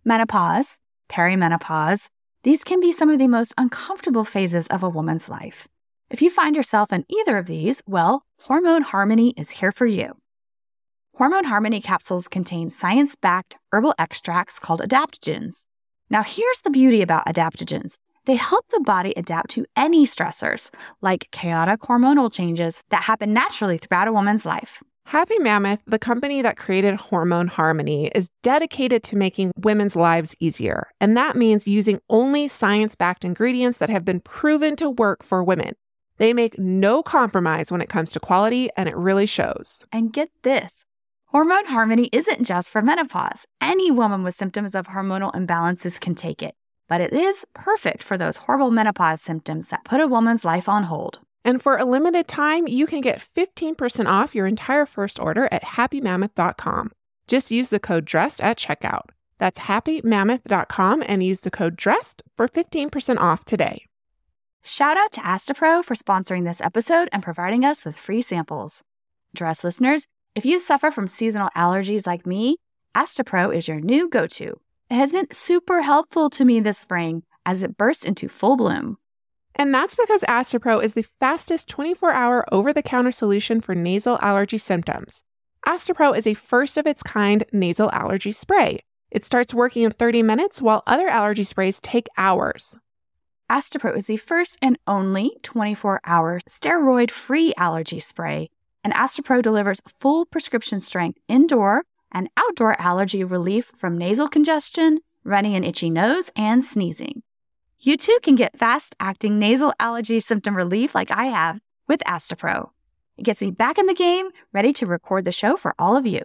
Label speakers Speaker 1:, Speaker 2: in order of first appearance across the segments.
Speaker 1: menopause, perimenopause. These can be some of the most uncomfortable phases of a woman's life. If you find yourself in either of these, well, Hormone Harmony is here for you. Hormone Harmony capsules contain science-backed herbal extracts called adaptogens. Now, here's the beauty about adaptogens. They help the body adapt to any stressors, like chaotic hormonal changes that happen naturally throughout a woman's life.
Speaker 2: Happy Mammoth, the company that created Hormone Harmony, is dedicated to making women's lives easier. And that means using only science-backed ingredients that have been proven to work for women. They make no compromise when it comes to quality, and it really shows.
Speaker 1: And get this. Hormone Harmony isn't just for menopause. Any woman with symptoms of hormonal imbalances can take it. But it is perfect for those horrible menopause symptoms that put a woman's life on hold.
Speaker 2: And for a limited time, you can get 15% off your entire first order at happymammoth.com. Just use the code DRESSED at checkout. That's happymammoth.com and use the code DRESSED for 15% off today.
Speaker 1: Shout out to Astepro for sponsoring this episode and providing us with free samples. Dress listeners, if you suffer from seasonal allergies like me, Astepro is your new go-to. It has been super helpful to me this spring as it bursts into full bloom.
Speaker 2: And that's because Astepro is the fastest 24-hour over-the-counter solution for nasal allergy symptoms. Astepro is a first-of-its-kind nasal allergy spray. It starts working in 30 minutes while other allergy sprays take hours.
Speaker 1: Astepro is the first and only 24-hour steroid-free allergy spray, and Astepro delivers full prescription-strength indoor and outdoor allergy relief from nasal congestion, runny and itchy nose, and sneezing. You too can get fast-acting nasal allergy symptom relief like I have with Astepro. It gets me back in the game, ready to record the show for all of you.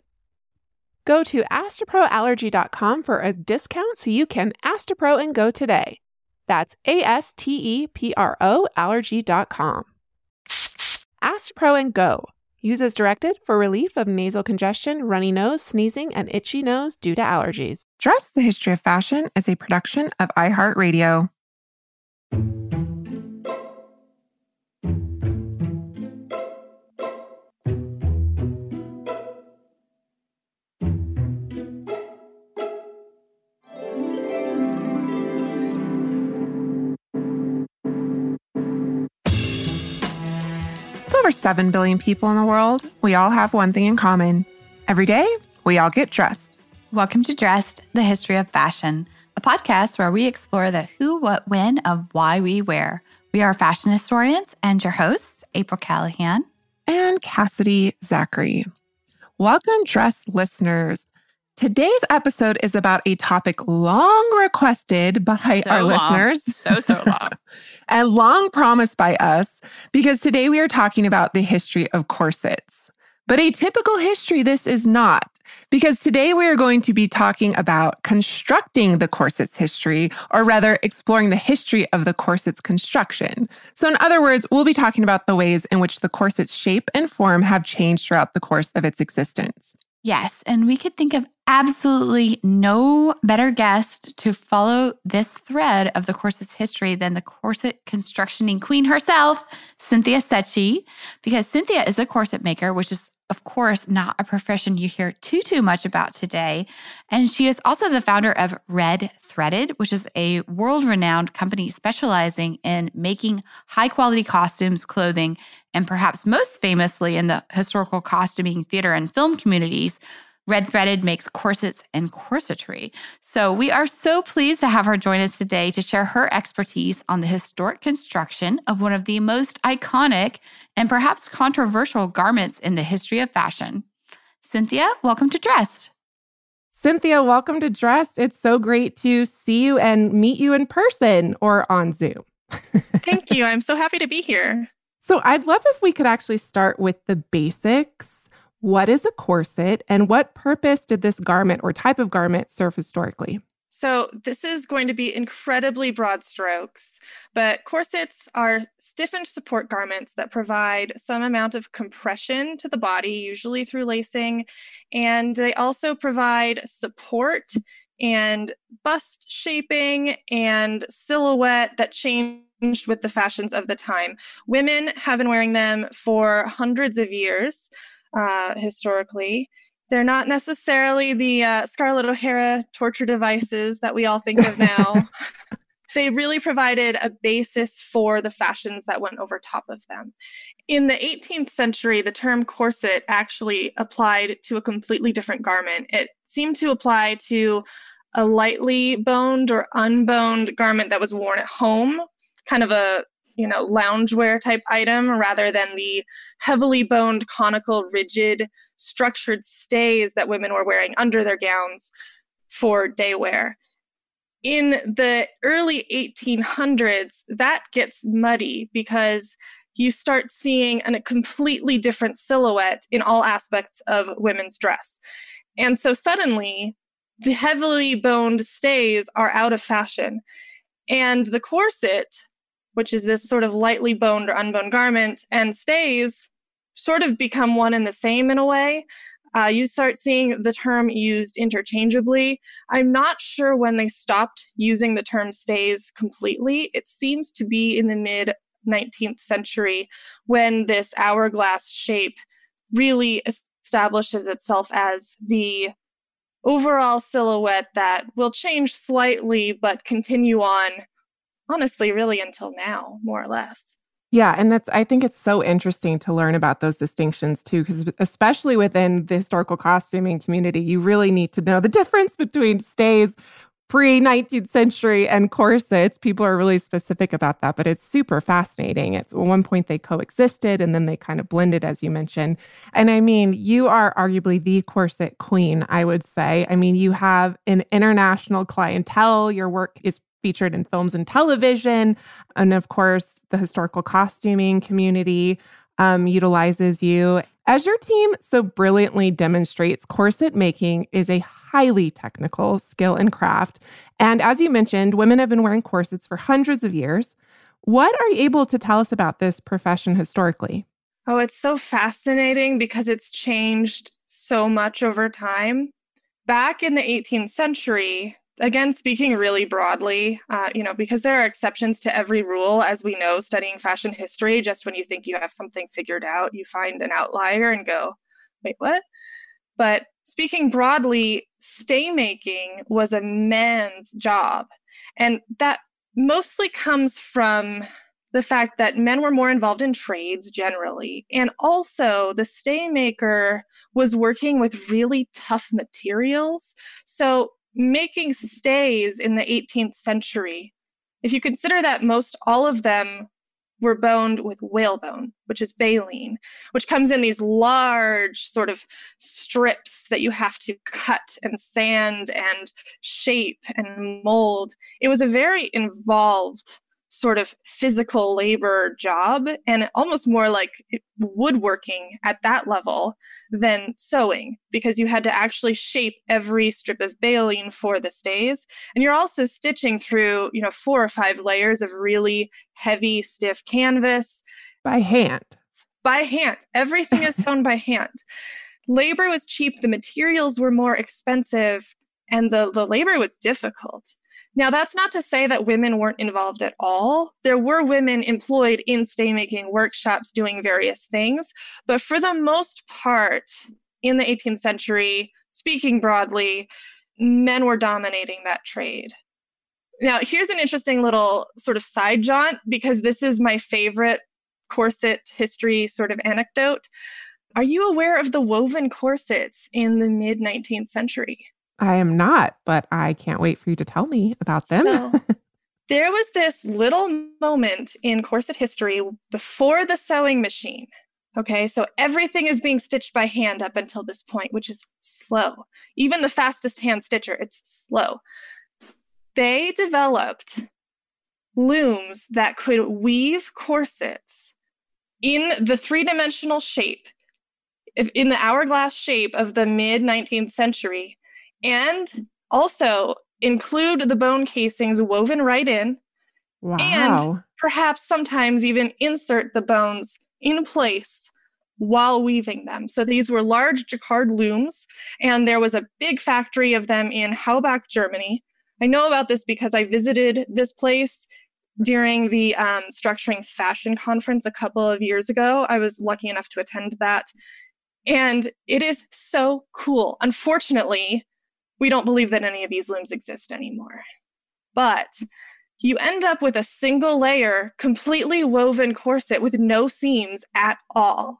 Speaker 2: Go to asteproallergy.com for a discount so you can Astepro and go today. That's ASTEPRO allergy.com. Astepro and go. Use as directed for relief of nasal congestion, runny nose, sneezing, and itchy nose due to allergies.
Speaker 3: Dress the History of Fashion is a production of iHeartRadio. Over 7 billion people in the world, we all have one thing in common. Every day, we all get dressed.
Speaker 1: Welcome to Dressed, the History of Fashion, a podcast where we explore the who, what, when of why we wear. We are fashion historians and your hosts, April Callahan
Speaker 3: and Cassidy Zachary. Welcome, Dressed listeners. Today's episode is about a topic long requested by our listeners.
Speaker 1: So long.
Speaker 3: And long promised by us, because today we are talking about the history of corsets. But a typical history this is not, because today we are going to be talking about constructing the corset's history, or rather exploring the history of the corset's construction. So in other words, we'll be talking about the ways in which the corset's shape and form have changed throughout the course of its existence.
Speaker 1: Yes, and we could think of absolutely no better guest to follow this thread of the corset's history than the corset constructioning queen herself, Cynthia Secchi, because Cynthia is a corset maker, which is, of course, not a profession you hear too much about today. And she is also the founder of Red Threaded, which is a world-renowned company specializing in making high-quality costumes, clothing, and perhaps most famously in the historical costuming, theater, and film communities, Red Threaded makes corsets and corsetry. So we are so pleased to have her join us today to share her expertise on the historic construction of one of the most iconic and perhaps controversial garments in the history of fashion. Cynthia, welcome to Dressed.
Speaker 2: Cynthia, welcome to Dressed. It's so great to see you and meet you in person or on Zoom.
Speaker 4: Thank you. I'm so happy to be here.
Speaker 2: So I'd love if we could actually start with the basics. What is a corset and what purpose did this garment or type of garment serve historically?
Speaker 4: So this is going to be incredibly broad strokes, but corsets are stiffened support garments that provide some amount of compression to the body, usually through lacing, and they also provide support and bust shaping and silhouette that changed with the fashions of the time. Women have been wearing them for hundreds of years, historically. They're not necessarily the Scarlett O'Hara torture devices that we all think of now. They really provided a basis for the fashions that went over top of them. In the 18th century, the term corset actually applied to a completely different garment. It seemed to apply to a lightly boned or unboned garment that was worn at home, kind of a loungewear type item, rather than the heavily boned, conical, rigid, structured stays that women were wearing under their gowns for day wear. In the early 1800s, that gets muddy because you start seeing a completely different silhouette in all aspects of women's dress. And so suddenly, the heavily boned stays are out of fashion. And the corset, which is this sort of lightly boned or unboned garment, and stays sort of become one and the same in a way. You start seeing the term used interchangeably. I'm not sure when they stopped using the term stays completely. It seems to be in the mid-19th century when this hourglass shape really establishes itself as the overall silhouette that will change slightly but continue on, honestly, really until now, more or less.
Speaker 3: Yeah, and I think it's so interesting to learn about those distinctions too, because especially within the historical costuming community, you really need to know the difference between stays pre-19th century and corsets. People are really specific about that, but it's super fascinating. At one point they coexisted and then they kind of blended, as you mentioned. And I mean, you are arguably the corset queen, I would say. I mean, you have an international clientele. Your work is featured in films and television. And of course, the historical costuming community utilizes you. As your team so brilliantly demonstrates, corset making is a highly technical skill and craft. And as you mentioned, women have been wearing corsets for hundreds of years. What are you able to tell us about this profession historically?
Speaker 4: Oh, it's so fascinating because it's changed so much over time. Back in the 18th century, again, speaking really broadly, because there are exceptions to every rule, as we know, studying fashion history. Just when you think you have something figured out, you find an outlier and go, wait, what? But speaking broadly, stay making was a man's job. And that mostly comes from the fact that men were more involved in trades generally. And also the stay maker was working with really tough materials. So making stays in the 18th century, if you consider that most all of them were boned with whalebone, which is baleen, which comes in these large sort of strips that you have to cut and sand and shape and mold. It was a very involved sort of physical labor job, and almost more like woodworking at that level than sewing, because you had to actually shape every strip of baleen for the stays. And you're also stitching through, 4 or 5 layers of really heavy, stiff canvas.
Speaker 3: By hand.
Speaker 4: By hand. Everything is sewn by hand. Labor was cheap, the materials were more expensive, and the labor was difficult. Now, that's not to say that women weren't involved at all. There were women employed in stay-making workshops doing various things, but for the most part, in the 18th century, speaking broadly, men were dominating that trade. Now, here's an interesting little sort of side jaunt, because this is my favorite corset history sort of anecdote. Are you aware of the woven corsets in the mid-19th century?
Speaker 3: I am not, but I can't wait for you to tell me about them.
Speaker 4: So, there was this little moment in corset history before the sewing machine. Okay, so everything is being stitched by hand up until this point, which is slow. Even the fastest hand stitcher, it's slow. They developed looms that could weave corsets in the 3-dimensional shape, in the hourglass shape of the mid-19th century, and also include the bone casings woven right in.
Speaker 3: Wow.
Speaker 4: And perhaps sometimes even insert the bones in place while weaving them. So these were large jacquard looms, and there was a big factory of them in Haubach, Germany. I know about this because I visited this place during the Structuring Fashion Conference a couple of years ago. I was lucky enough to attend that. And it is so cool. Unfortunately, we don't believe that any of these looms exist anymore. But you end up with a single layer, completely woven corset with no seams at all.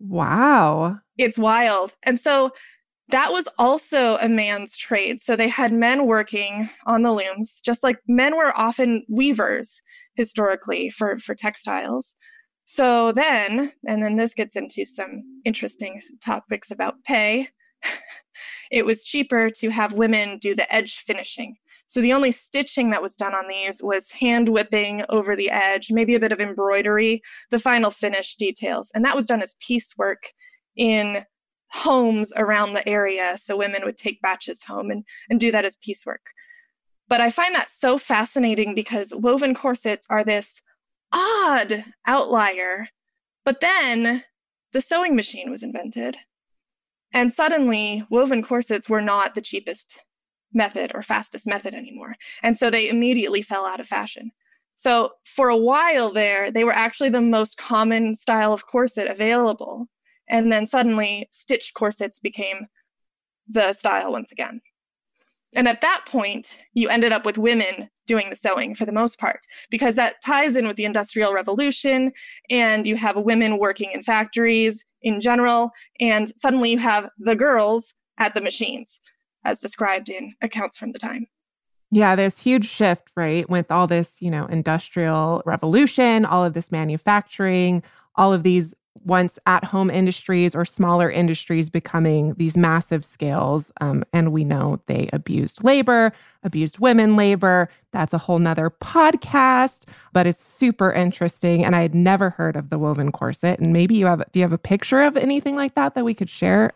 Speaker 3: Wow.
Speaker 4: It's wild. And so that was also a man's trade. So they had men working on the looms, just like men were often weavers historically for textiles. So then, and then this gets into some interesting topics about pay. It was cheaper to have women do the edge finishing. So the only stitching that was done on these was hand whipping over the edge, maybe a bit of embroidery, the final finish details. And that was done as piecework in homes around the area. So women would take batches home and do that as piecework. But I find that so fascinating because woven corsets are this odd outlier. But then the sewing machine was invented. And suddenly woven corsets were not the cheapest method or fastest method anymore. And so they immediately fell out of fashion. So for a while there, they were actually the most common style of corset available. And then suddenly stitched corsets became the style once again. And at that point, you ended up with women doing the sewing for the most part, because that ties in with the Industrial Revolution, and you have women working in factories in general, and suddenly you have the girls at the machines, as described in accounts from the time.
Speaker 3: Yeah, this huge shift, right? With all this, industrial revolution, all of this manufacturing, all of these once at-home industries or smaller industries becoming these massive scales. And we know they abused labor, abused women labor. That's a whole nother podcast, but it's super interesting. And I had never heard of the woven corset. And maybe do you have a picture of anything like that we could share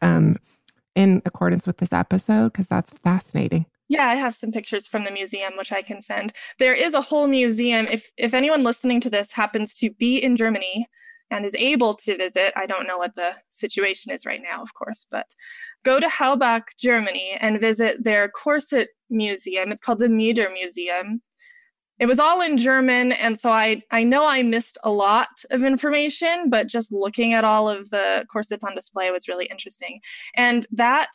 Speaker 3: in accordance with this episode? Because that's fascinating.
Speaker 4: Yeah, I have some pictures from the museum, which I can send. There is a whole museum. If anyone listening to this happens to be in Germany and is able to visit, I don't know what the situation is right now, of course, but go to Haubach, Germany, and visit their corset museum. It's called the Mieder Museum. It was all in German, and so I know I missed a lot of information, but just looking at all of the corsets on display was really interesting. And that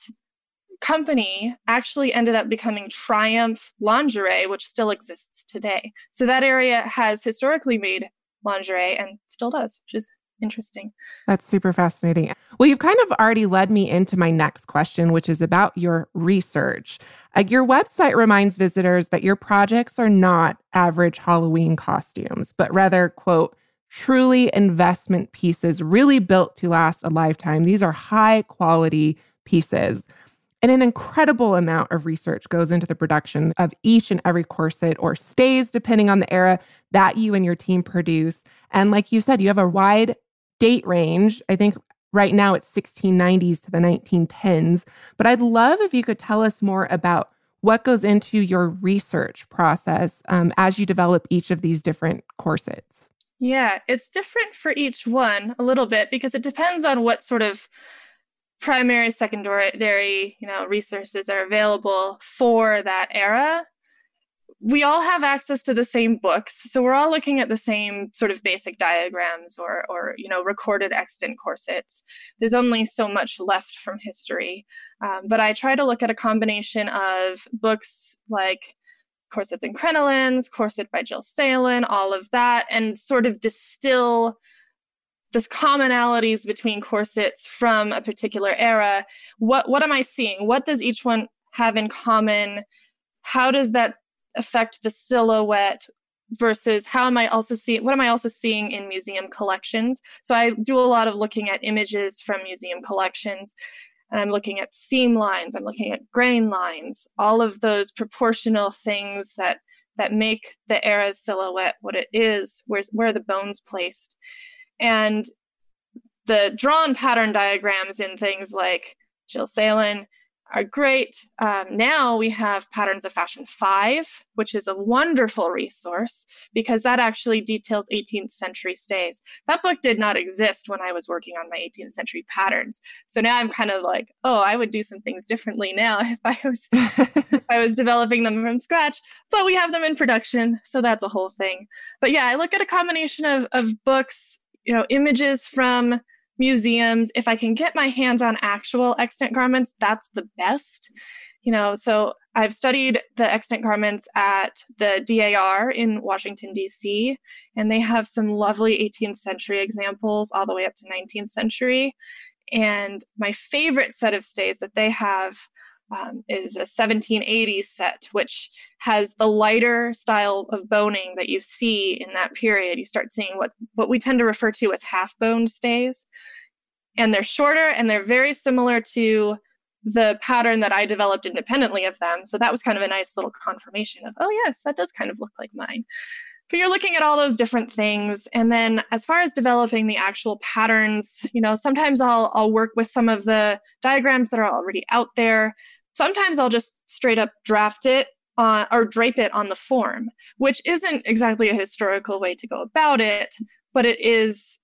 Speaker 4: company actually ended up becoming Triumph Lingerie, which still exists today. So that area has historically made lingerie and still does, which is interesting.
Speaker 3: That's super fascinating. Well, you've kind of already led me into my next question, which is about your research. Your website reminds visitors that your projects are not average Halloween costumes, but rather, quote, truly investment pieces really built to last a lifetime. These are high quality pieces. And an incredible amount of research goes into the production of each and every corset or stays, depending on the era that you and your team produce. And like you said, you have a wide date range. I think right now it's 1690s to the 1910s. But I'd love if you could tell us more about what goes into your research process as you develop each of these different corsets.
Speaker 4: Yeah, it's different for each one a little bit because it depends on what sort of primary, secondary, resources are available for that era. We all have access to the same books, so we're all looking at the same sort of basic diagrams or recorded extant corsets. There's only so much left from history, but I try to look at a combination of books like Corsets and Crinolines, Corset by Jill Salen, all of that, and sort of distill this commonalities between corsets from a particular era. What am I seeing? What does each one have in common? How does that affect the silhouette versus what am I also seeing in museum collections? So I do a lot of looking at images from museum collections, and I'm looking at seam lines, I'm looking at grain lines, all of those proportional things that make the era's silhouette what it is, where are the bones placed. And the drawn pattern diagrams in things like Jill Salen are great. Now we have Patterns of Fashion 5, which is a wonderful resource because that actually details 18th century stays. That book did not exist when I was working on my 18th century patterns. So now I'm kind of like, I would do some things differently now if I was developing them from scratch. But we have them in production, so that's a whole thing. But yeah, I look at a combination of books, images from museums. If I can get my hands on actual extant garments, that's the best. So I've studied the extant garments at the DAR in Washington, D.C., and they have some lovely 18th century examples all the way up to 19th century. And my favorite set of stays that they have is a 1780s set, which has the lighter style of boning that you see in that period. You start seeing what we tend to refer to as half-boned stays. And they're shorter, and they're very similar to the pattern that I developed independently of them. So that was kind of a nice little confirmation of, oh yes, that does kind of look like mine. But you're looking at all those different things. And then as far as developing the actual patterns, sometimes I'll work with some of the diagrams that are already out there. Sometimes I'll just straight up draft it or drape it on the form, which isn't exactly a historical way to go about it, but it's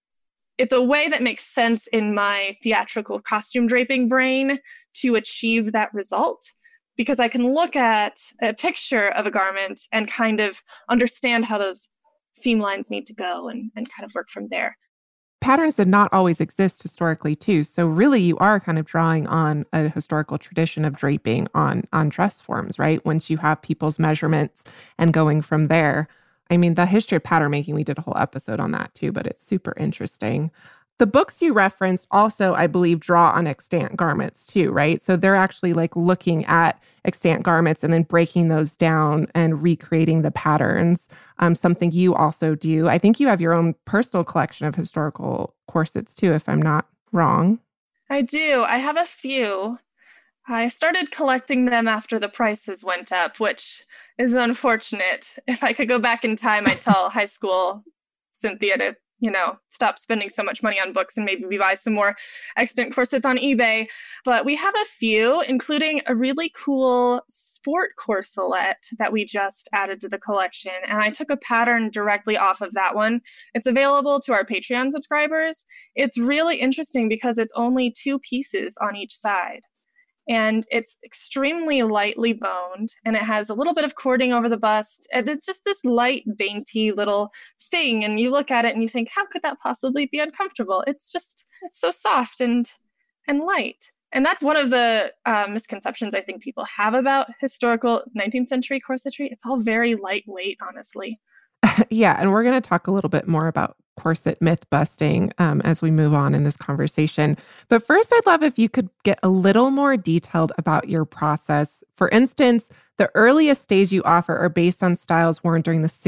Speaker 4: a way that makes sense in my theatrical costume draping brain to achieve that result, because I can look at a picture of a garment and kind of understand how those seam lines need to go and kind of work from there.
Speaker 3: Patterns did not always exist historically, too. So really, you are kind of drawing on a historical tradition of draping on dress forms, right? Once you have people's measurements and going from there. I mean, the history of pattern making, we did a whole episode on that, too, but it's super interesting. The books you referenced also, I believe, draw on extant garments too, right? So they're actually like looking at extant garments and then breaking those down and recreating the patterns, something you also do. I think you have your own personal collection of historical corsets too, if I'm not wrong.
Speaker 4: I do. I have a few. I started collecting them after the prices went up, which is unfortunate. If I could go back in time, I'd tell high school Cynthia to stop spending so much money on books and maybe buy some more extant corsets on eBay. But we have a few, including a really cool sport corselet that we just added to the collection. And I took a pattern directly off of that one. It's available to our Patreon subscribers. It's really interesting because it's only 2 pieces on each side. And it's extremely lightly boned, and it has a little bit of cording over the bust. And it's just this light, dainty little thing. And you look at it and you think, how could that possibly be uncomfortable? It's so soft and light. And that's one of the misconceptions I think people have about historical 19th century corsetry. It's all very lightweight, honestly.
Speaker 3: Yeah, and we're going to talk a little bit more about corset myth busting as we move on in this conversation. But first, I'd love if you could get a little more detailed about your process. For instance, the earliest stays you offer are based on styles worn during the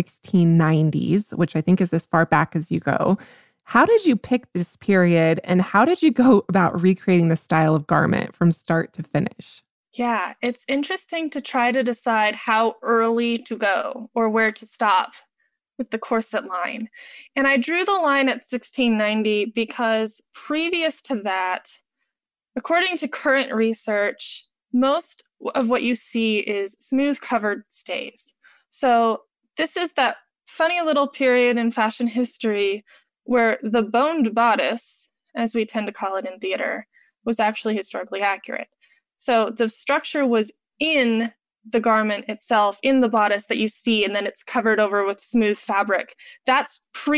Speaker 3: 1690s, which I think is as far back as you go. How did you pick this period, and how did you go about recreating the style of garment from start to finish?
Speaker 4: Yeah, it's interesting to try to decide how early to go or where to stop with the corset line. And I drew the line at 1690 because previous to that, according to current research, most of what you see is smooth covered stays. So this is that funny little period in fashion history where the boned bodice, as we tend to call it in theater, was actually historically accurate. So the structure was in the garment itself, in the bodice that you see, and then it's covered over with smooth fabric. That's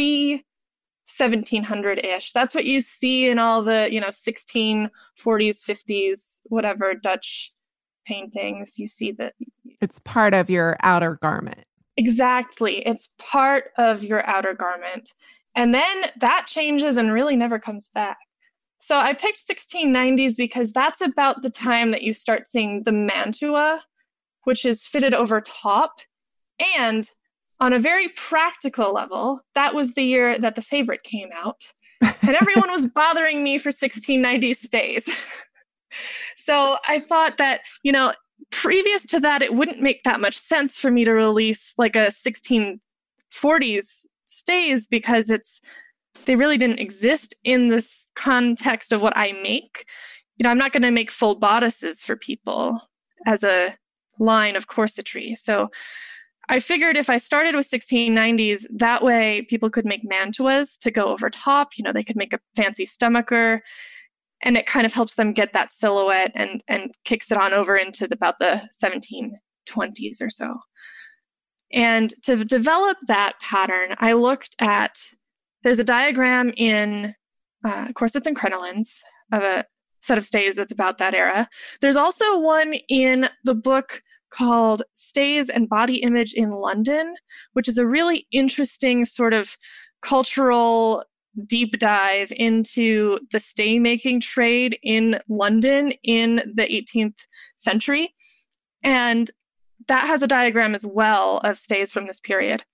Speaker 4: pre-1700-ish. That's what you see in all the, 1640s, 50s, whatever Dutch paintings. You see that.
Speaker 3: It's part of your outer garment.
Speaker 4: Exactly. It's part of your outer garment. And then that changes and really never comes back. So I picked 1690s because that's about the time that you start seeing the mantua, which is fitted over top. And on a very practical level, that was the year that The Favorite came out. And everyone was bothering me for 1690s stays. So I thought that, previous to that, it wouldn't make that much sense for me to release like a 1640s stays because they really didn't exist in this context of what I make. I'm not going to make full bodices for people as a line of corsetry. So I figured if I started with 1690s, that way people could make mantuas to go over top. They could make a fancy stomacher, and it kind of helps them get that silhouette and kicks it on over into about the 1720s or so. And to develop that pattern, I looked at, there's a diagram in corsets and crinolines of a set of stays that's about that era. There's also one in the book called Stays and Body Image in London, which is a really interesting sort of cultural deep dive into the stay making trade in London in the 18th century. And that has a diagram as well of stays from this period.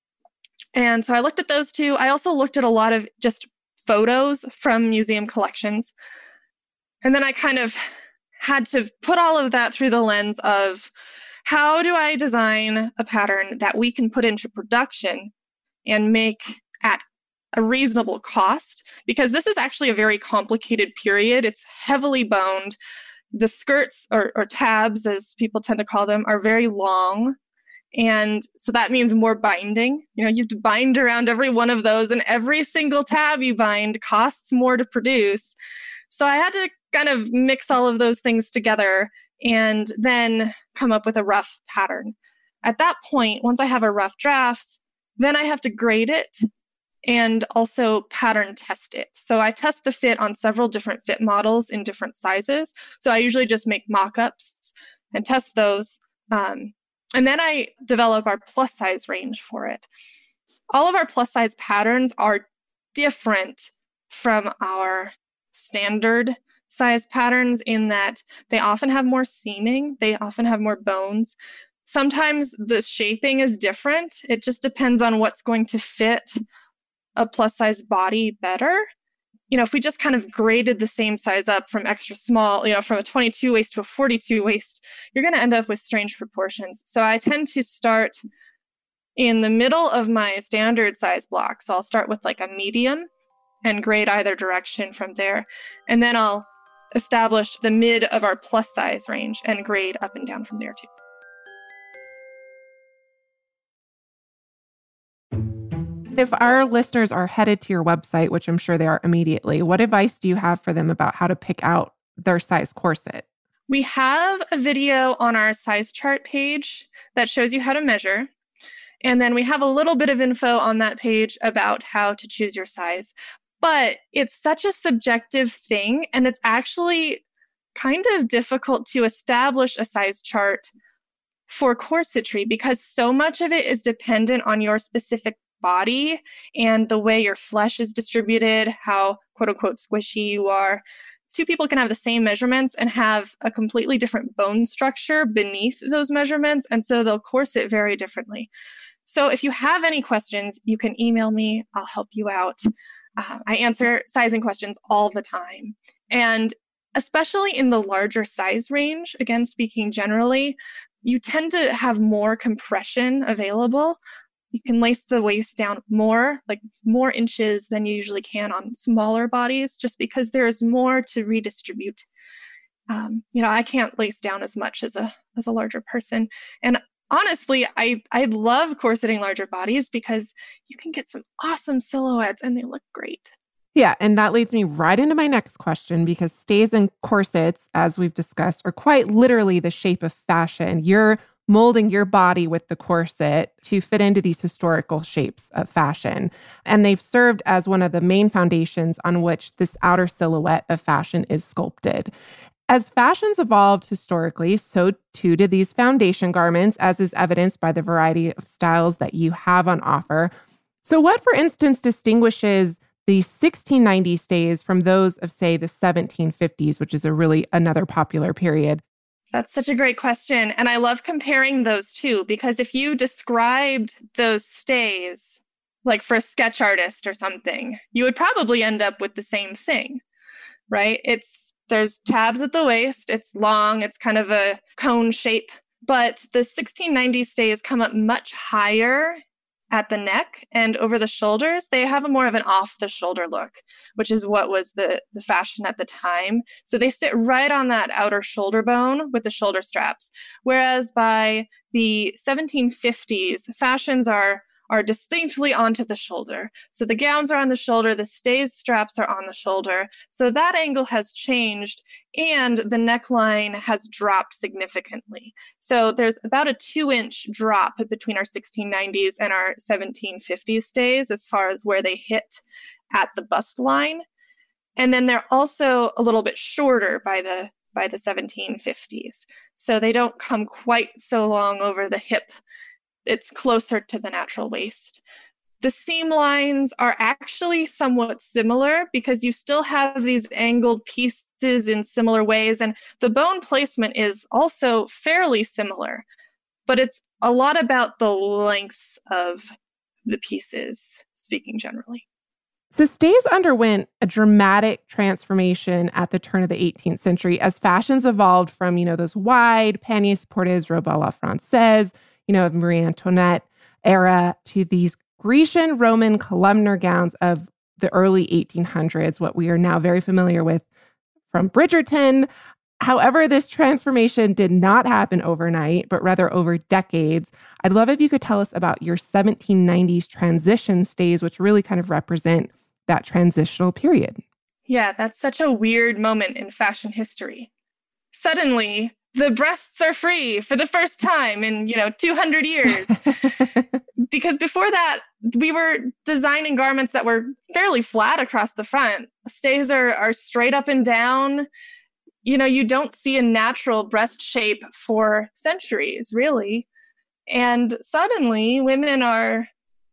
Speaker 4: And so I looked at those two. I also looked at a lot of just photos from museum collections. And then I kind of had to put all of that through the lens of how do I design a pattern that we can put into production and make at a reasonable cost? Because this is actually a very complicated period. It's heavily boned. The skirts or tabs, as people tend to call them, are very long. And so that means more binding. You have to bind around every one of those, and every single tab you bind costs more to produce. So I had to kind of mix all of those things together and then come up with a rough pattern. At that point, once I have a rough draft, then I have to grade it and also pattern test it. So I test the fit on several different fit models in different sizes. So I usually just make mock-ups and test those. And then I develop our plus size range for it. All of our plus size patterns are different from our standard size patterns in that they often have more seaming, they often have more bones. Sometimes the shaping is different. It just depends on what's going to fit a plus size body better. If we just kind of graded the same size up from extra small, from a 22 waist to a 42 waist, you're going to end up with strange proportions. So I tend to start in the middle of my standard size block. So I'll start with like a medium and grade either direction from there. And then I'll establish the mid of our plus size range and grade up and down from there too.
Speaker 2: If our listeners are headed to your website, which I'm sure they are immediately, what advice do you have for them about how to pick out their size corset?
Speaker 4: We have a video on our size chart page that shows you how to measure. And then we have a little bit of info on that page about how to choose your size. But it's such a subjective thing, and it's actually kind of difficult to establish a size chart for corsetry because so much of it is dependent on your specific body and the way your flesh is distributed, how quote unquote squishy you are. Two people can have the same measurements and have a completely different bone structure beneath those measurements, and so they'll corset very differently. So if you have any questions, you can email me. I'll help you out. I answer sizing questions all the time. And especially in the larger size range, again, speaking generally, you tend to have more compression available. You can lace the waist down more inches than you usually can on smaller bodies, just because there is more to redistribute. I can't lace down as much as a larger person. And honestly, I love corseting larger bodies because you can get some awesome silhouettes and they look great.
Speaker 2: Yeah, and that leads me right into my next question, because stays and corsets, as we've discussed, are quite literally the shape of fashion. You're molding your body with the corset to fit into these historical shapes of fashion. And they've served as one of the main foundations on which this outer silhouette of fashion is sculpted. As fashions evolved historically, so too did these foundation garments, as is evidenced by the variety of styles that you have on offer. So what, for instance, distinguishes the 1690 stays from those of, say, the 1750s, which is another popular period?
Speaker 4: That's such a great question. And I love comparing those two, because if you described those stays, like for a sketch artist or something, you would probably end up with the same thing, right? There's tabs at the waist, it's long, it's kind of a cone shape, but the 1690 stays come up much higher at the neck and over the shoulders. They have more of an off-the-shoulder look, which is what was the fashion at the time. So they sit right on that outer shoulder bone with the shoulder straps. Whereas by the 1750s, fashions are distinctly onto the shoulder. So the gowns are on the shoulder, the stays straps are on the shoulder. So that angle has changed and the neckline has dropped significantly. So there's about a 2-inch drop between our 1690s and our 1750s stays as far as where they hit at the bust line. And then they're also a little bit shorter by the 1750s. So they don't come quite so long over the hip. It's closer to the natural waist. The seam lines are actually somewhat similar because you still have these angled pieces in similar ways, and the bone placement is also fairly similar, but it's a lot about the lengths of the pieces, speaking generally.
Speaker 2: So stays underwent a dramatic transformation at the turn of the 18th century as fashions evolved from, those wide panier-supported robes à la française, of Marie Antoinette era to these Grecian Roman columnar gowns of the early 1800s, what we are now very familiar with from Bridgerton. However, this transformation did not happen overnight, but rather over decades. I'd love if you could tell us about your 1790s transition stays, which really kind of represent that transitional period.
Speaker 4: Yeah, that's such a weird moment in fashion history. Suddenly, the breasts are free for the first time in, 200 years. Because before that, we were designing garments that were fairly flat across the front. Stays are straight up and down. You don't see a natural breast shape for centuries, really. And suddenly, women are,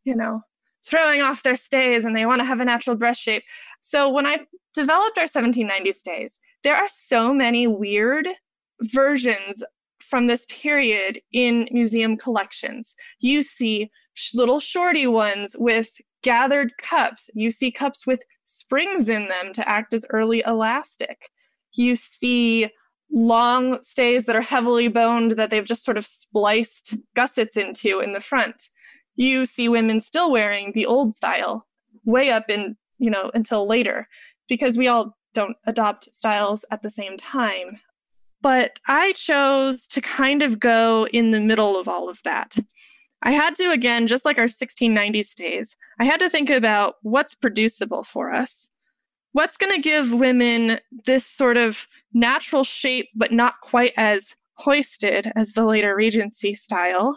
Speaker 4: throwing off their stays and they want to have a natural breast shape. So when I developed our 1790s stays, there are so many weird versions from this period in museum collections. You see little shorty ones with gathered cups. You see cups with springs in them to act as early elastic. You see long stays that are heavily boned that they've just sort of spliced gussets into in the front. You see women still wearing the old style way up in, until later, because we all don't adopt styles at the same time. But I chose to kind of go in the middle of all of that. I had to, again, just like our 1690s stays, I had to think about what's producible for us. What's going to give women this sort of natural shape, but not quite as hoisted as the later Regency style?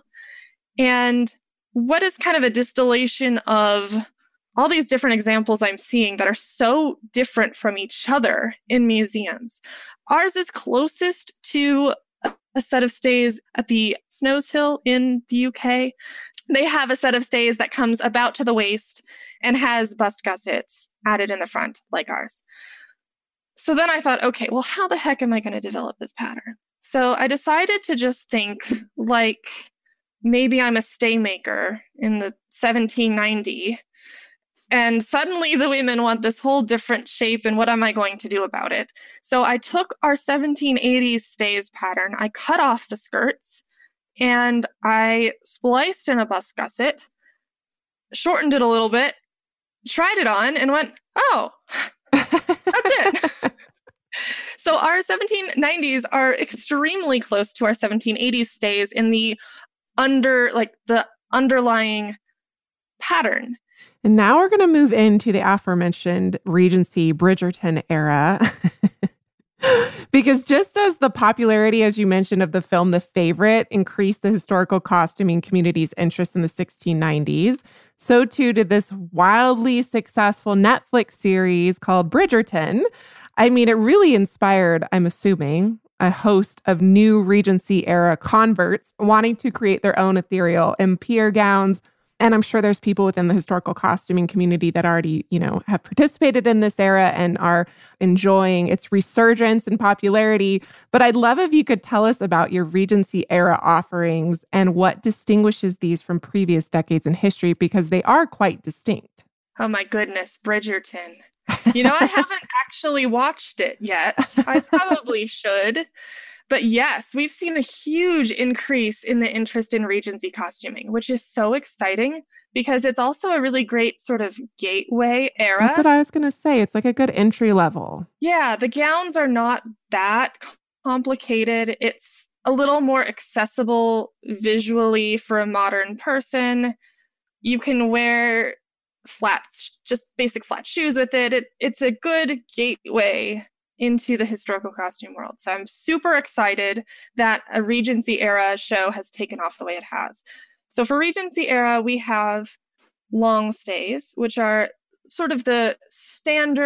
Speaker 4: And what is kind of a distillation of all these different examples I'm seeing that are so different from each other in museums? Ours is closest to a set of stays at the Snows Hill in the UK. They have a set of stays that comes about to the waist and has bust gussets added in the front, like ours. So then I thought, okay, well, how the heck am I going to develop this pattern? So I decided to just think like maybe I'm a stay maker in the 1790, and suddenly the women want this whole different shape, and what am I going to do about it? So I took our 1780s stays pattern, I cut off the skirts, and I spliced in a bust gusset, shortened it a little bit, tried it on, and went, oh, that's it. So our 1790s are extremely close to our 1780s stays in the underlying pattern.
Speaker 2: And now we're going to move into the aforementioned Regency Bridgerton era. Because just as the popularity, as you mentioned, of the film The Favorite increased the historical costuming community's interest in the 1690s, so too did this wildly successful Netflix series called Bridgerton. I mean, it really inspired, I'm assuming, a host of new Regency-era converts wanting to create their own ethereal empire gowns. And I'm sure there's people within the historical costuming community that already, have participated in this era and are enjoying its resurgence and popularity. But I'd love if you could tell us about your Regency era offerings and what distinguishes these from previous decades in history, because they are quite distinct.
Speaker 4: Oh my goodness, Bridgerton. I haven't actually watched it yet. I probably should. But yes, we've seen a huge increase in the interest in Regency costuming, which is so exciting because it's also a really great sort of gateway era.
Speaker 2: That's what I was going to say. It's like a good entry level.
Speaker 4: Yeah, the gowns are not that complicated. It's a little more accessible visually for a modern person. You can wear just basic flat shoes with it. It's a good gateway into the historical costume world. So I'm super excited that a Regency era show has taken off the way it has. So for Regency era, we have long stays, which are sort of the standard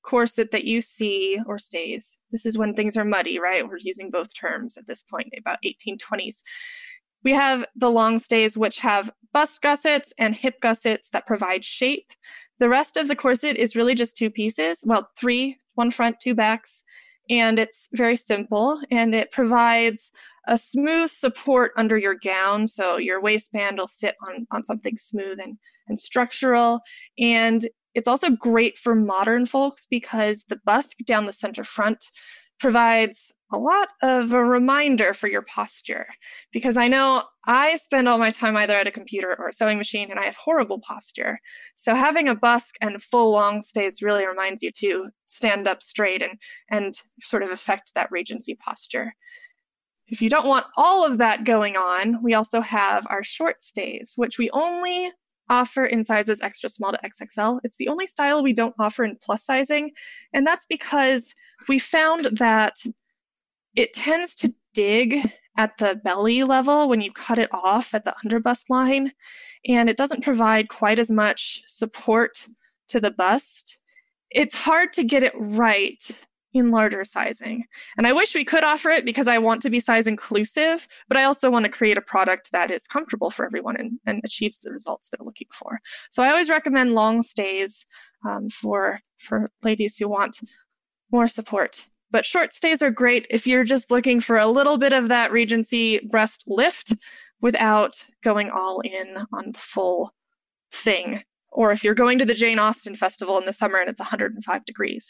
Speaker 4: corset that you see, or stays. This is when things are muddy, right? We're using both terms at this point, about 1820s. We have the long stays, which have bust gussets and hip gussets that provide shape. The rest of the corset is really just two pieces, well, three, one front, two backs, and it's very simple, and it provides a smooth support under your gown, so your waistband will sit on something smooth and structural. And it's also great for modern folks because the busk down the center front provides a lot of a reminder for your posture. Because I know I spend all my time either at a computer or a sewing machine, and I have horrible posture. So having a busk and full long stays really reminds you to stand up straight and sort of affect that Regency posture. If you don't want all of that going on, we also have our short stays, which we only offer in sizes extra small to XXL. It's the only style we don't offer in plus sizing, and that's because we found that it tends to dig at the belly level when you cut it off at the underbust line, and it doesn't provide quite as much support to the bust. It's hard to get it right in larger sizing. And I wish we could offer it because I want to be size inclusive, but I also want to create a product that is comfortable for everyone and achieves the results they're looking for. So I always recommend long stays for ladies who want more support. But short stays are great if you're just looking for a little bit of that Regency breast lift without going all in on the full thing. Or if you're going to the Jane Austen Festival in the summer and it's 105 degrees.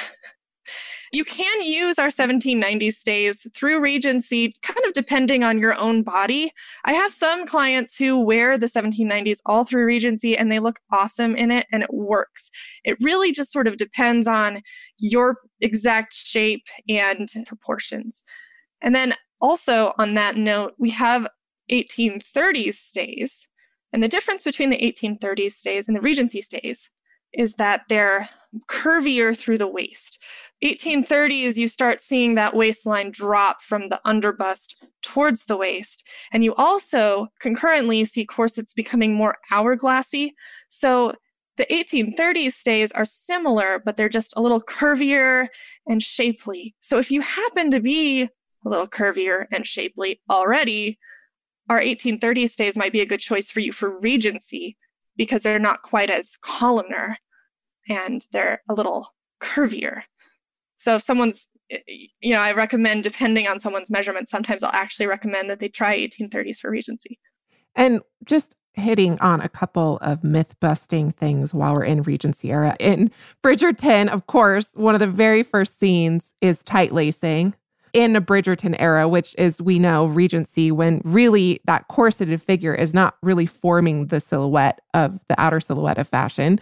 Speaker 4: You can use our 1790s stays through Regency, kind of depending on your own body. I have some clients who wear the 1790s all through Regency and they look awesome in it and it works. It really just sort of depends on your exact shape and proportions. And then also on that note, we have 1830s stays. And the difference between the 1830s stays and the Regency stays is that they're curvier through the waist. 1830s, you start seeing that waistline drop from the underbust towards the waist. And you also concurrently see corsets becoming more hourglassy. So the 1830s stays are similar, but they're just a little curvier and shapely. So if you happen to be a little curvier and shapely already, our 1830s stays might be a good choice for you for Regency, because they're not quite as columnar and they're a little curvier. So if someone's, I recommend, depending on someone's measurements, sometimes I'll actually recommend that they try 1830s for Regency.
Speaker 2: And just hitting on a couple of myth-busting things while we're in Regency era. In Bridgerton, of course, one of the very first scenes is tight lacing. In a Bridgerton era, which is, we know, Regency, when really that corseted figure is not really forming the silhouette of the outer silhouette of fashion.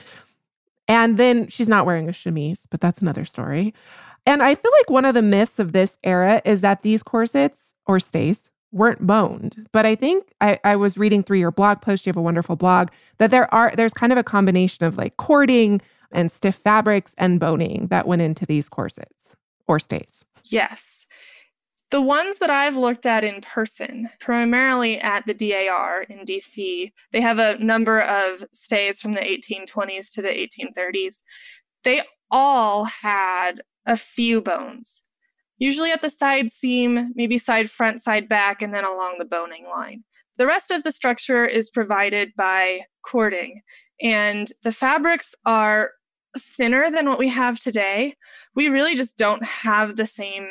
Speaker 2: And then she's not wearing a chemise, but that's another story. And I feel like one of the myths of this era is that these corsets or stays weren't boned. But I think I was reading through your blog post, you have a wonderful blog, that there's kind of a combination of like cording and stiff fabrics and boning that went into these corsets or stays.
Speaker 4: Yes. The ones that I've looked at in person, primarily at the DAR in DC, they have a number of stays from the 1820s to the 1830s. They all had a few bones, usually at the side seam, maybe side front, side back, and then along the boning line. The rest of the structure is provided by cording, and the fabrics are thinner than what we have today. We really just don't have the same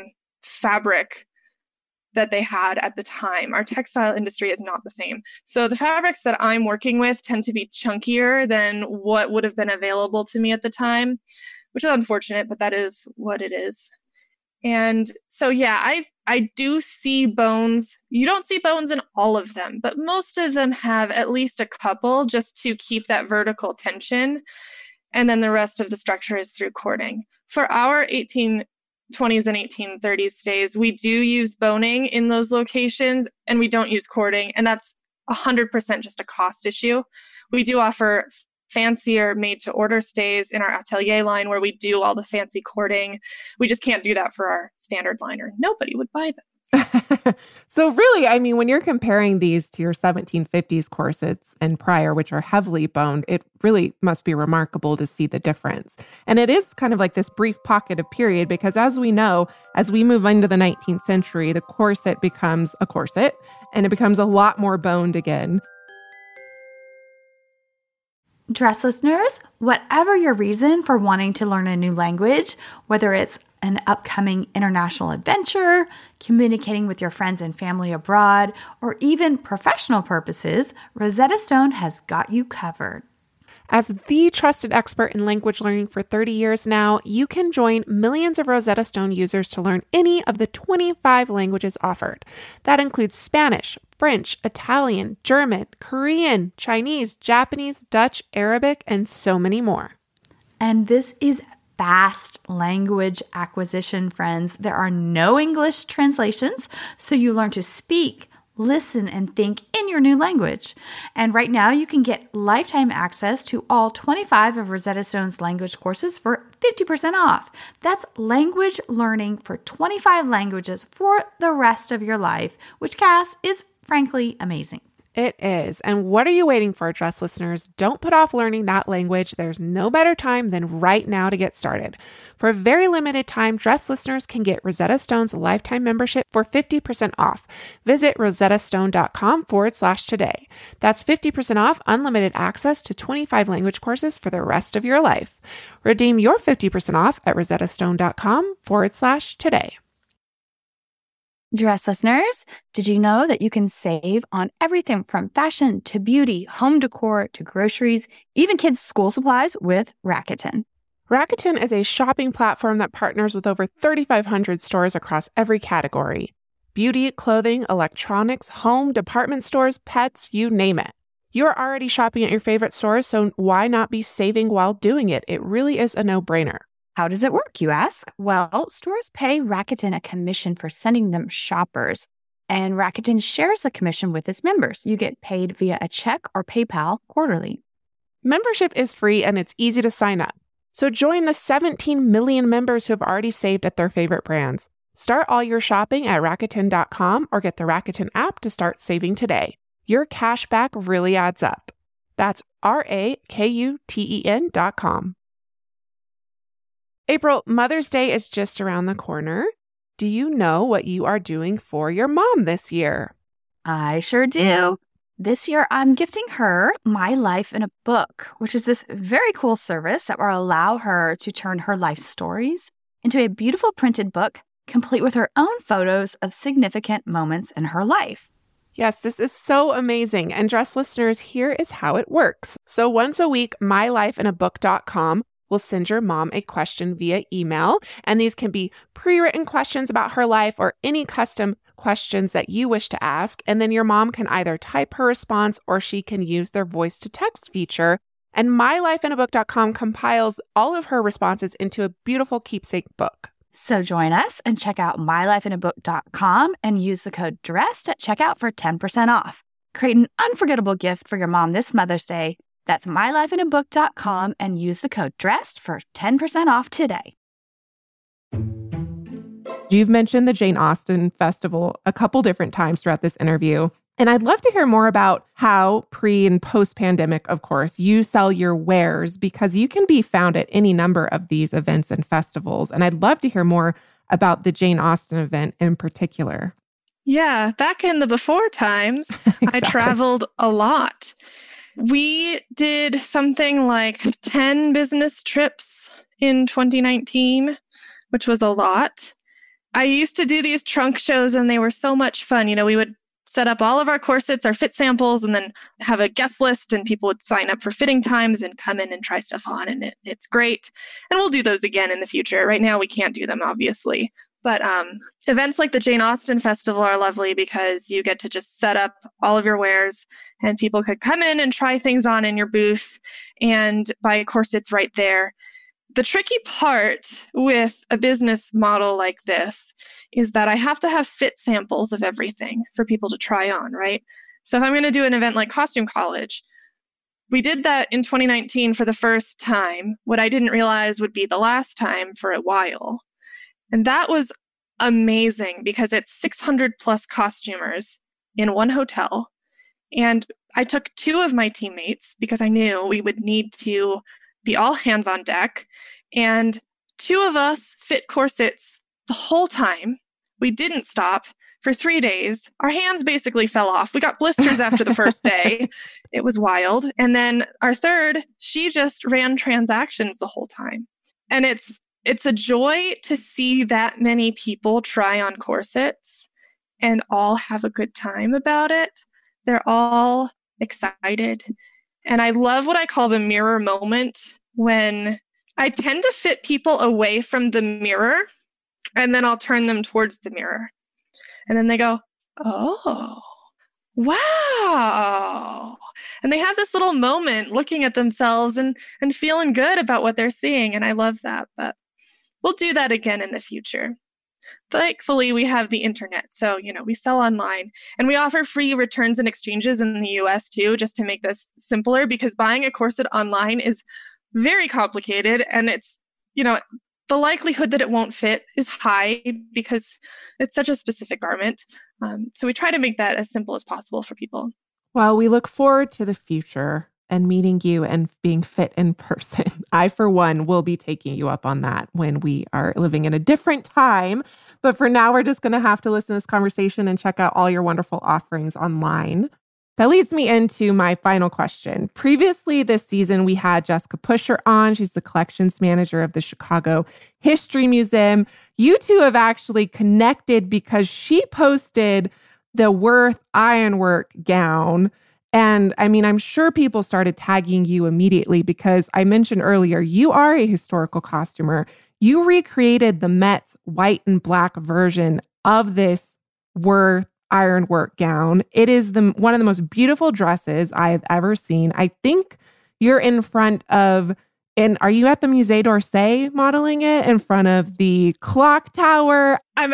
Speaker 4: fabric that they had at the time. Our textile industry is not the same. So the fabrics that I'm working with tend to be chunkier than what would have been available to me at the time, which is unfortunate, but that is what it is. And so, yeah, I do see bones. You don't see bones in all of them, but most of them have at least a couple just to keep that vertical tension. And then the rest of the structure is through cording. For our 1820s and 1830s stays, we do use boning in those locations and we don't use cording. And that's 100% just a cost issue. We do offer fancier made-to-order stays in our Atelier line where we do all the fancy cording. We just can't do that for our standard line or nobody would buy them.
Speaker 2: So really, I mean, when you're comparing these to your 1750s corsets and prior, which are heavily boned, it really must be remarkable to see the difference. And it is kind of like this brief pocket of period because as we know, as we move into the 19th century, the corset becomes a corset and it becomes a lot more boned again.
Speaker 1: Dress listeners, whatever your reason for wanting to learn a new language, whether it's an upcoming international adventure, communicating with your friends and family abroad, or even professional purposes, Rosetta Stone has got you covered.
Speaker 2: As the trusted expert in language learning for 30 years now, you can join millions of Rosetta Stone users to learn any of the 25 languages offered. That includes Spanish, French, Italian, German, Korean, Chinese, Japanese, Dutch, Arabic, and so many more.
Speaker 1: And this is fast language acquisition, friends. There are no English translations, so you learn to speak, listen, and think in your new language. And right now, you can get lifetime access to all 25 of Rosetta Stone's language courses for 50% off. That's language learning for 25 languages for the rest of your life, which, Cass, is frankly amazing.
Speaker 2: It is. And what are you waiting for, Dress listeners? Don't put off learning that language. There's no better time than right now to get started. For a very limited time, Dress listeners can get Rosetta Stone's lifetime membership for 50% off. Visit rosettastone.com/today. That's 50% off unlimited access to 25 language courses for the rest of your life. Redeem your 50% off at rosettastone.com/today.
Speaker 1: Dress listeners, did you know that you can save on everything from fashion to beauty, home decor to groceries, even kids' school supplies with Rakuten?
Speaker 2: Rakuten is a shopping platform that partners with over 3,500 stores across every category. Beauty, clothing, electronics, home, department stores, pets, you name it. You're already shopping at your favorite stores, so why not be saving while doing it? It really is a no-brainer.
Speaker 1: How does it work, you ask? Well, stores pay Rakuten a commission for sending them shoppers, and Rakuten shares the commission with its members. You get paid via a check or PayPal quarterly.
Speaker 2: Membership is free and it's easy to sign up. So join the 17 million members who have already saved at their favorite brands. Start all your shopping at Rakuten.com or get the Rakuten app to start saving today. Your cash back really adds up. That's Rakuten.com. April, Mother's Day is just around the corner. Do you know what you are doing for your mom this year?
Speaker 1: I sure do. This year, I'm gifting her My Life in a Book, which is this very cool service that will allow her to turn her life stories into a beautiful printed book, complete with her own photos of significant moments in her life.
Speaker 2: Yes, this is so amazing. And Dress listeners, here is how it works. So once a week, mylifeinabook.com will send your mom a question via email. And these can be pre-written questions about her life or any custom questions that you wish to ask. And then your mom can either type her response or she can use their voice to text feature. And mylifeinabook.com compiles all of her responses into a beautiful keepsake book.
Speaker 1: So join us and check out mylifeinabook.com and use the code DRESSED at checkout for 10% off. Create an unforgettable gift for your mom this Mother's Day. That's mylifeinabook.com and use the code DRESSED for 10% off today.
Speaker 3: You've mentioned the Jane Austen Festival a couple different times throughout this interview. And I'd love to hear more about how pre and post-pandemic, of course, you sell your wares because you can be found at any number of these events and festivals. And I'd love to hear more about the Jane Austen event in particular.
Speaker 4: Yeah, back in the before times,
Speaker 3: Exactly.
Speaker 4: I traveled a lot. We did something like 10 business trips in 2019, which was a lot. I used to do these trunk shows and they were so much fun. You know, we would set up all of our corsets, our fit samples, and then have a guest list and people would sign up for fitting times and come in and try stuff on. And it's great. And we'll do those again in the future. Right now, we can't do them, obviously. But events like the Jane Austen Festival are lovely because you get to just set up all of your wares and people could come in and try things on in your booth and buy corsets right there. The tricky part with a business model like this is that I have to have fit samples of everything for people to try on, right? So if I'm going to do an event like Costume College, we did that in 2019 for the first time, what I didn't realize would be the last time for a while. And that was amazing because it's 600 plus costumers in one hotel. And I took 2 of my teammates because I knew we would need to be all hands on deck. And 2 of us fit corsets the whole time. We didn't stop for 3 days. Our hands basically fell off. We got blisters after the first day. It was wild. And then our third, she just ran transactions the whole time. And it's a joy to see that many people try on corsets and all have a good time about it. They're all excited. And I love what I call the mirror moment, when I tend to fit people away from the mirror and then I'll turn them towards the mirror. And then they go, oh, wow. And they have this little moment looking at themselves and feeling good about what they're seeing. And I love that. But we'll do that again in the future. Thankfully, we have the internet. So, we sell online and we offer free returns and exchanges in the US too, just to make this simpler, because buying a corset online is very complicated. And it's, the likelihood that it won't fit is high because it's such a specific garment. So we try to make that as simple as possible for people.
Speaker 2: Well, we look forward to the future and meeting you and being fit in person. I, for one, will be taking you up on that when we are living in a different time. But for now, we're just going to have to listen to this conversation and check out all your wonderful offerings online. That leads me into my final question. Previously this season, we had Jessica Pusher on. She's the collections manager of the Chicago History Museum. You two have actually connected because she posted the Worth ironwork gown. And I mean, I'm sure people started tagging you immediately because I mentioned earlier, you are a historical costumer. You recreated the Met's white and black version of this Worth ironwork gown. It is one of the most beautiful dresses I have ever seen. I think you're in front of, are you at the Musée d'Orsay modeling it in front of the clock tower?
Speaker 4: I'm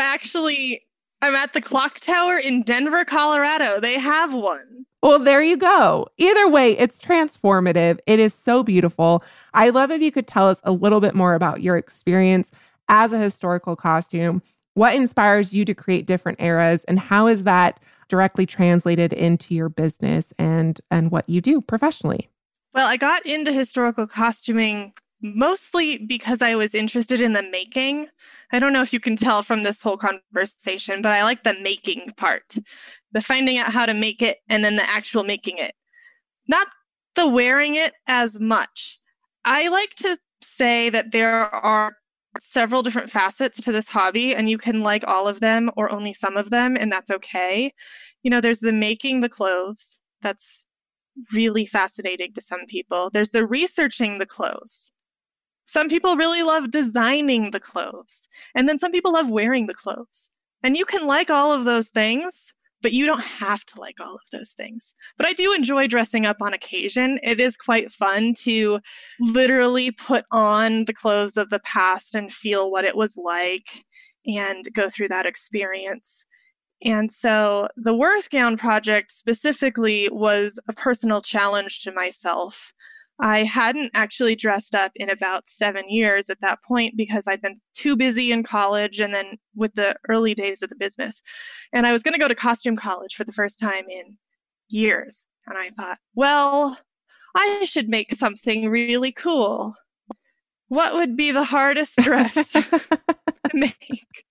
Speaker 4: at the clock tower in Denver, Colorado. They have one.
Speaker 2: Well, there you go. Either way, it's transformative. It is so beautiful. I love if you could tell us a little bit more about your experience as a historical costume. What inspires you to create different eras, and how is that directly translated into your business and what you do professionally?
Speaker 4: Well, I got into historical costuming mostly because I was interested in the making. I don't know if you can tell from this whole conversation, but I like the making part, the finding out how to make it and then the actual making it, not the wearing it as much. I like to say that there are several different facets to this hobby, and you can like all of them or only some of them, and that's okay. There's the making the clothes. That's really fascinating to some people. There's the researching the clothes. Some people really love designing the clothes. And then some people love wearing the clothes. And you can like all of those things, but you don't have to like all of those things. But I do enjoy dressing up on occasion. It is quite fun to literally put on the clothes of the past and feel what it was like and go through that experience. And so the Worth gown project specifically was a personal challenge to myself. I hadn't actually dressed up in about 7 years at that point because I'd been too busy in college and then with the early days of the business. And I was going to go to costume college for the first time in years. And I thought, well, I should make something really cool. What would be the hardest dress to make?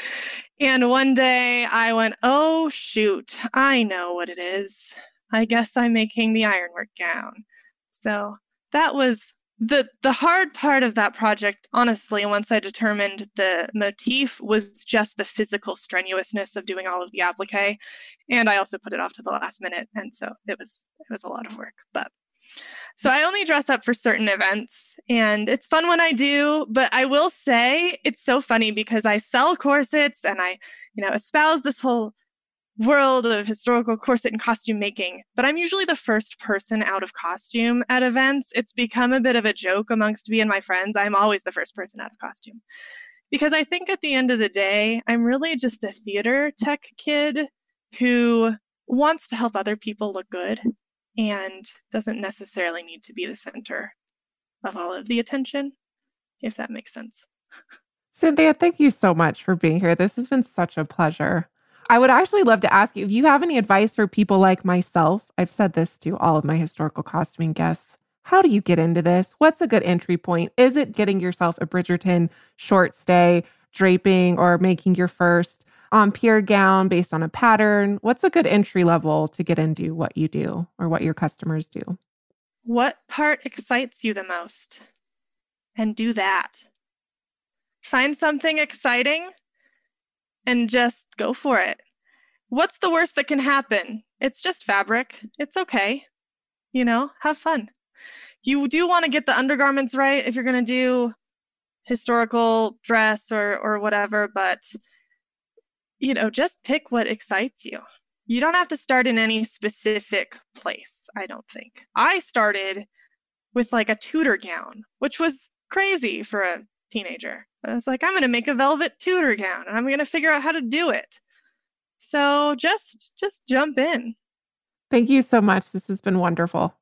Speaker 4: And one day I went, oh, shoot, I know what it is. I guess I'm making the ironwork gown. So that was the hard part of that project, honestly, once I determined the motif, was just the physical strenuousness of doing all of the applique. And I also put it off to the last minute. And so it was a lot of work. But so I only dress up for certain events, and it's fun when I do. But I will say it's so funny because I sell corsets and I, espouse this whole world of historical corset and costume making, but I'm usually the first person out of costume at events. It's become a bit of a joke amongst me and my friends. I'm always the first person out of costume because I think at the end of the day, I'm really just a theater tech kid who wants to help other people look good and doesn't necessarily need to be the center of all of the attention, if that makes sense.
Speaker 3: Cynthia, thank you so much for being here. This has been such a pleasure. I would actually love to ask you if you have any advice for people like myself. I've said this to all of my historical costuming guests. How do you get into this? What's a good entry point? Is it getting yourself a Bridgerton short stay, draping, or making your first Empire gown based on a pattern? What's a good entry level to get into what you do or what your customers do?
Speaker 4: What part excites you the most? And do that. Find something exciting and just go for it. What's the worst that can happen? It's just fabric. It's okay. Have fun. You do want to get the undergarments right if you're going to do historical dress or whatever, but just pick what excites you. You don't have to start in any specific place, I don't think. I started with like a Tudor gown, which was crazy for a teenager. I was like, I'm going to make a velvet Tudor gown and I'm going to figure out how to do it. So just jump in.
Speaker 3: Thank you so much. This has been wonderful.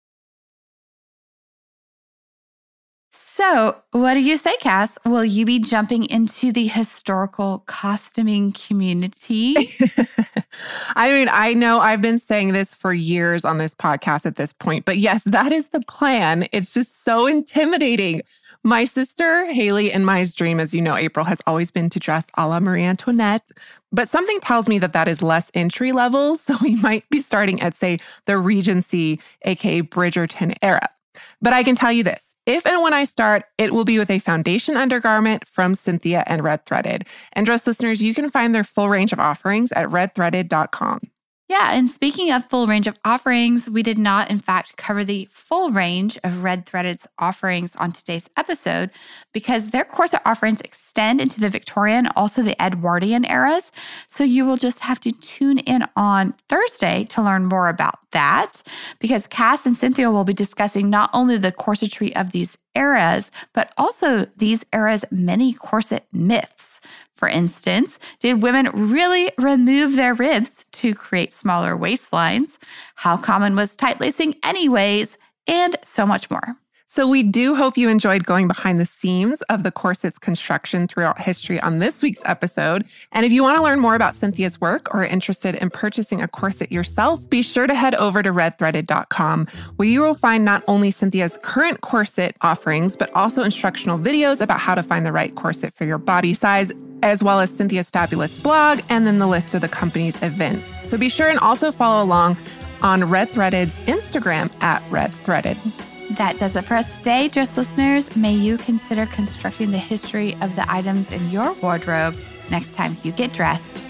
Speaker 1: So, what do you say, Cass? Will you be jumping into the historical costuming community?
Speaker 3: I mean, I know I've been saying this for years on this podcast at this point, but yes, that is the plan. It's just so intimidating. My sister, Haley, and my dream, as you know, April, has always been to dress a la Marie Antoinette. But something tells me that is less entry level. So we might be starting at, say, the Regency, aka Bridgerton era. But I can tell you this. If and when I start, it will be with a foundation undergarment from Cynthia and Red Threaded. And dress listeners, you can find their full range of offerings at redthreaded.com.
Speaker 1: Yeah, and speaking of full range of offerings, we did not, in fact, cover the full range of Red Threaded's offerings on today's episode because their corset offerings extend into the Victorian, also the Edwardian eras. So you will just have to tune in on Thursday to learn more about that because Cass and Cynthia will be discussing not only the corsetry of these eras, but also these eras' many corset myths. For instance, did women really remove their ribs to create smaller waistlines? How common was tight lacing anyways? And so much more.
Speaker 3: So we do hope you enjoyed going behind the scenes of the corset's construction throughout history on this week's episode. And if you want to learn more about Cynthia's work or are interested in purchasing a corset yourself, be sure to head over to redthreaded.com, where you will find not only Cynthia's current corset offerings, but also instructional videos about how to find the right corset for your body size, as well as Cynthia's fabulous blog, and then the list of the company's events. So be sure and also follow along on Red Threaded's Instagram at Red Threaded.
Speaker 1: That does it for us today, dress listeners. May you consider constructing the history of the items in your wardrobe next time you get dressed.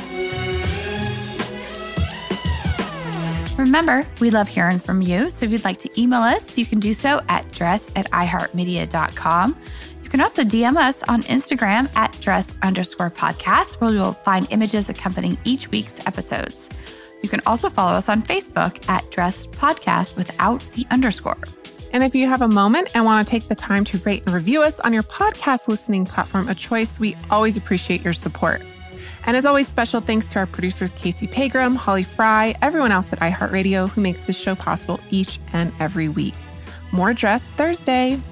Speaker 1: Remember, we love hearing from you, so if you'd like to email us, you can do so at dress@iheartmedia.com. You can also DM us on Instagram at dress_podcast, where you'll find images accompanying each week's episodes. You can also follow us on Facebook at Dressed Podcast without the underscore.
Speaker 3: And if you have a moment and want to take the time to rate and review us on your podcast listening platform of choice, we always appreciate your support. And as always, special thanks to our producers, Casey Pagram, Holly Fry, everyone else at iHeartRadio who makes this show possible each and every week. More Dress Thursday.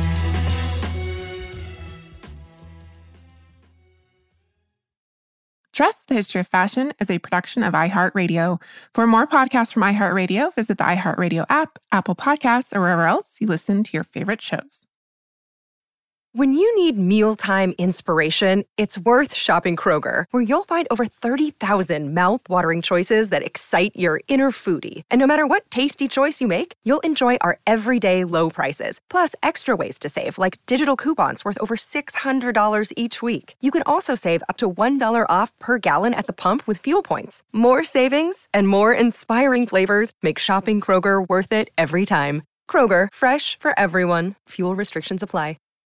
Speaker 3: Dress, the History of Fashion is a production of iHeartRadio. For more podcasts from iHeartRadio, visit the iHeartRadio app, Apple Podcasts, or wherever else you listen to your favorite shows.
Speaker 5: When you need mealtime inspiration, it's worth shopping Kroger, where you'll find over 30,000 mouth-watering choices that excite your inner foodie. And no matter what tasty choice you make, you'll enjoy our everyday low prices, plus extra ways to save, like digital coupons worth over $600 each week. You can also save up to $1 off per gallon at the pump with fuel points. More savings and more inspiring flavors make shopping Kroger worth it every time. Kroger, fresh for everyone. Fuel restrictions apply.